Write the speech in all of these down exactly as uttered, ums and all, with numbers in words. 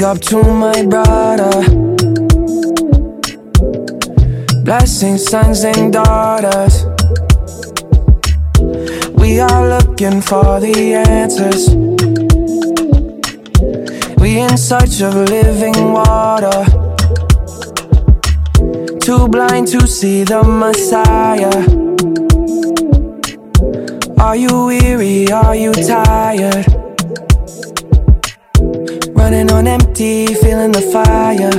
Big up to my brother. Blessings, sons and daughters. We are looking for the answers. We in search of living water. Too blind to see the Messiah. Are you weary? Are you tired? Running on empty, feeling the fire.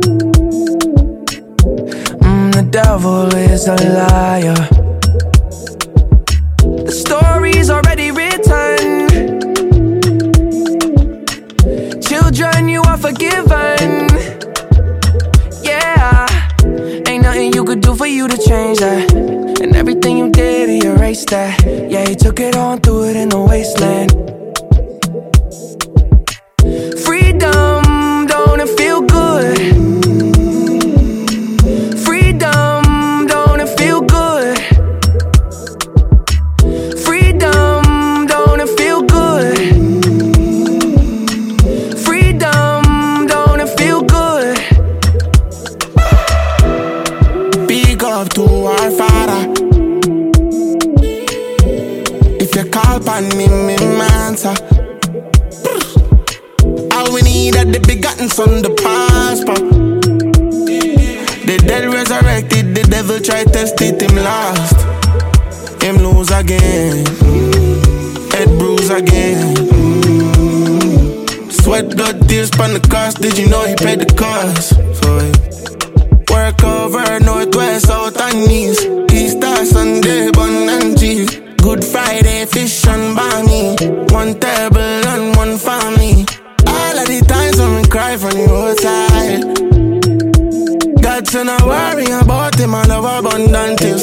Mm, the devil is a liar. The story's already written. Children, you are forgiven. Yeah, ain't nothing you could do for you to change that. And everything you did, he erased that. Yeah, he took it on, threw it in the wasteland. Freedom, don't it feel good? Freedom, don't it feel good? Freedom, don't it feel good? Freedom, don't it feel good? Big up to our Father. If you call upon him, him answer. All we need are the begotten son, the passport. The dead resurrected, the devil tried to test it, him lost. Him lose again, mm. Head bruise again, mm. Sweat, blood, tears upon the cross. Did you know he paid the cost for it? Work over, north, west, south and east. Easter, Sunday, bun and cheese. Good Friday, fish and barney. One table and one family. All of the times when we cry from the roadside, God said not worry about him, I love abundantly.